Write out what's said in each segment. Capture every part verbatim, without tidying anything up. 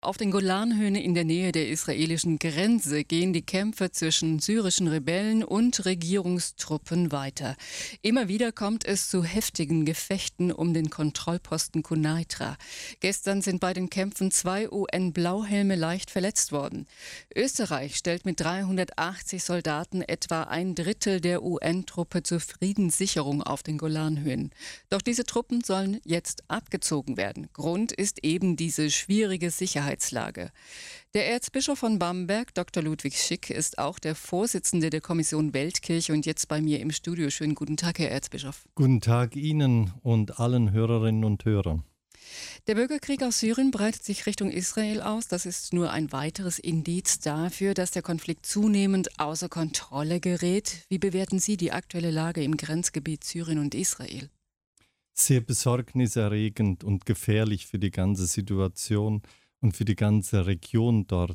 Auf den Golanhöhen in der Nähe der israelischen Grenze gehen die Kämpfe zwischen syrischen Rebellen und Regierungstruppen weiter. Immer wieder kommt es zu heftigen Gefechten um den Kontrollposten Quneitra. Gestern sind bei den Kämpfen zwei U N-Blauhelme leicht verletzt worden. Österreich stellt mit dreihundertachtzig Soldaten etwa ein Drittel der U N-Truppe zur Friedenssicherung auf den Golanhöhen. Doch diese Truppen sollen jetzt abgezogen werden. Grund ist eben diese schwierige Sicherheitslage. Der Erzbischof von Bamberg, Doktor Ludwig Schick, ist auch der Vorsitzende der Kommission Weltkirche und jetzt bei mir im Studio. Schönen guten Tag, Herr Erzbischof. Guten Tag Ihnen und allen Hörerinnen und Hörern. Der Bürgerkrieg aus Syrien breitet sich Richtung Israel aus. Das ist nur ein weiteres Indiz dafür, dass der Konflikt zunehmend außer Kontrolle gerät. Wie bewerten Sie die aktuelle Lage im Grenzgebiet Syrien und Israel? Sehr besorgniserregend und gefährlich für die ganze Situation und für die ganze Region dort.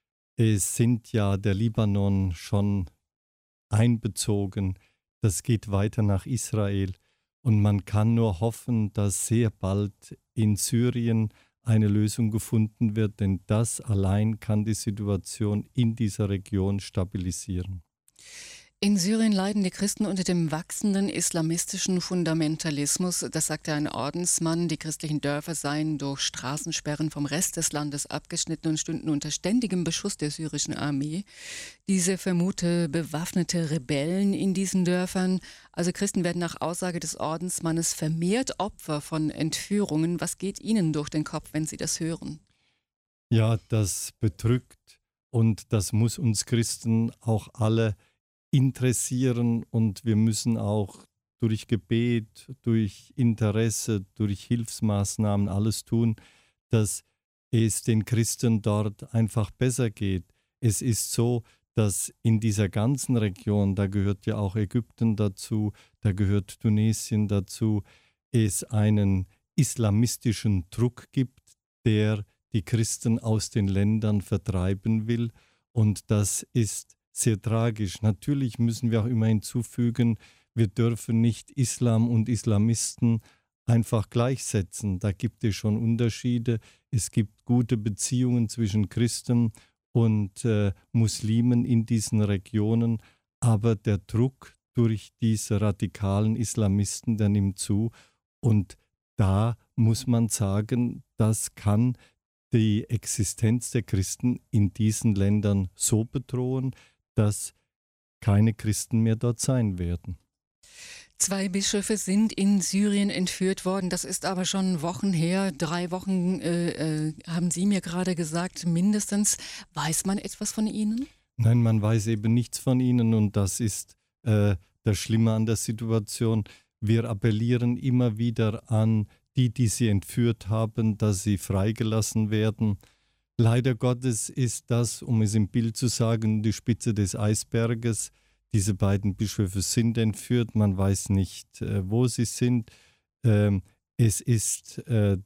Es sind ja der Libanon schon einbezogen. Das geht weiter nach Israel. Und man kann nur hoffen, dass sehr bald in Syrien eine Lösung gefunden wird, denn das allein kann die Situation in dieser Region stabilisieren. In Syrien leiden die Christen unter dem wachsenden islamistischen Fundamentalismus. Das sagte ein Ordensmann. Die christlichen Dörfer seien durch Straßensperren vom Rest des Landes abgeschnitten und stünden unter ständigem Beschuss der syrischen Armee. Diese vermute bewaffnete Rebellen in diesen Dörfern. Also Christen werden nach Aussage des Ordensmannes vermehrt Opfer von Entführungen. Was geht Ihnen durch den Kopf, wenn Sie das hören? Ja, das bedrückt und das muss uns Christen auch alle interessieren und wir müssen auch durch Gebet, durch Interesse, durch Hilfsmaßnahmen alles tun, dass es den Christen dort einfach besser geht. Es ist so, dass in dieser ganzen Region, da gehört ja auch Ägypten dazu, da gehört Tunesien dazu, es einen islamistischen Druck gibt, der die Christen aus den Ländern vertreiben will, und das ist sehr tragisch. Natürlich müssen wir auch immer hinzufügen, wir dürfen nicht Islam und Islamisten einfach gleichsetzen. Da gibt es schon Unterschiede. Es gibt gute Beziehungen zwischen Christen und äh, Muslimen in diesen Regionen, aber der Druck durch diese radikalen Islamisten, der nimmt zu, und da muss man sagen, das kann die Existenz der Christen in diesen Ländern so bedrohen, dass keine Christen mehr dort sein werden. Zwei Bischöfe sind in Syrien entführt worden. Das ist aber schon Wochen her. Drei Wochen äh, äh, haben Sie mir gerade gesagt, mindestens. Weiß man etwas von ihnen? Nein, man weiß eben nichts von ihnen und das ist äh, das Schlimme an der Situation. Wir appellieren immer wieder an die, die sie entführt haben, dass sie freigelassen werden. Leider Gottes ist das, um es im Bild zu sagen, die Spitze des Eisberges. Diese beiden Bischöfe sind entführt, man weiß nicht, äh, wo sie sind. Ähm, es ist äh,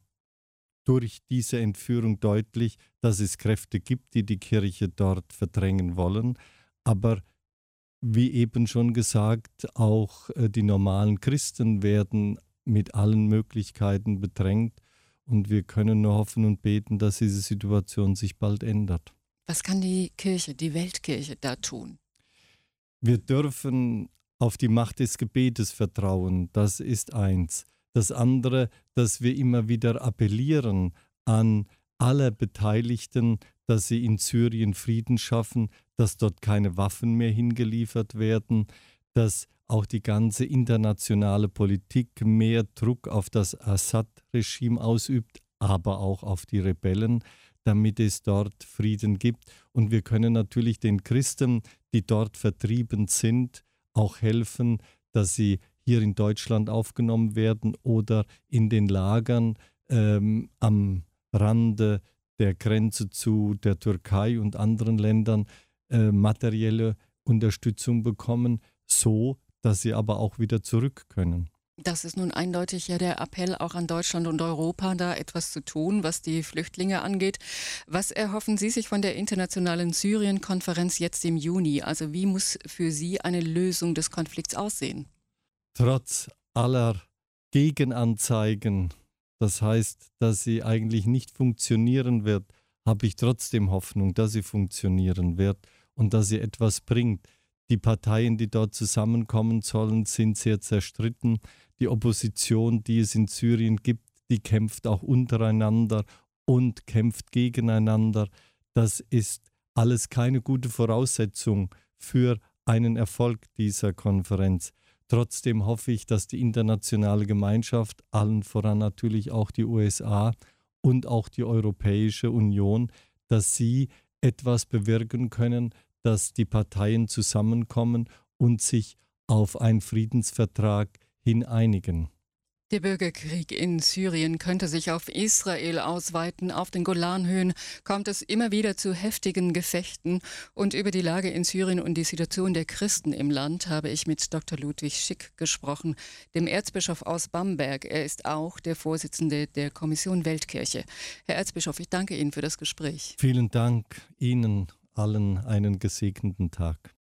durch diese Entführung deutlich, dass es Kräfte gibt, die die Kirche dort verdrängen wollen. Aber wie eben schon gesagt, auch äh, die normalen Christen werden mit allen Möglichkeiten bedrängt. Und wir können nur hoffen und beten, dass diese Situation sich bald ändert. Was kann die Kirche, die Weltkirche da tun? Wir dürfen auf die Macht des Gebetes vertrauen, das ist eins. Das andere, dass wir immer wieder appellieren an alle Beteiligten, dass sie in Syrien Frieden schaffen, dass dort keine Waffen mehr hingeliefert werden, dass auch die ganze internationale Politik mehr Druck auf das Assad-Regime ausübt, aber auch auf die Rebellen, damit es dort Frieden gibt. Und wir können natürlich den Christen, die dort vertrieben sind, auch helfen, dass sie hier in Deutschland aufgenommen werden oder in den Lagern ähm, am Rande der Grenze zu der Türkei und anderen Ländern äh, materielle Unterstützung bekommen, so dass sie aber auch wieder zurück können. Das ist nun eindeutig ja der Appell auch an Deutschland und Europa, da etwas zu tun, was die Flüchtlinge angeht. Was erhoffen Sie sich von der internationalen Syrien-Konferenz jetzt im Juni? Also wie muss für Sie eine Lösung des Konflikts aussehen? Trotz aller Gegenanzeigen, das heißt, dass sie eigentlich nicht funktionieren wird, habe ich trotzdem Hoffnung, dass sie funktionieren wird und dass sie etwas bringt. Die Parteien, die dort zusammenkommen sollen, sind sehr zerstritten. Die Opposition, die es in Syrien gibt, die kämpft auch untereinander und kämpft gegeneinander. Das ist alles keine gute Voraussetzung für einen Erfolg dieser Konferenz. Trotzdem hoffe ich, dass die internationale Gemeinschaft, allen voran natürlich auch die U S A und auch die Europäische Union, dass sie etwas bewirken können, dass die Parteien zusammenkommen und sich auf einen Friedensvertrag hin einigen. Der Bürgerkrieg in Syrien könnte sich auf Israel ausweiten. Auf den Golanhöhen kommt es immer wieder zu heftigen Gefechten. Und über die Lage in Syrien und die Situation der Christen im Land habe ich mit Doktor Ludwig Schick gesprochen, dem Erzbischof aus Bamberg. Er ist auch der Vorsitzende der Kommission Weltkirche. Herr Erzbischof, ich danke Ihnen für das Gespräch. Vielen Dank Ihnen allen einen gesegneten Tag.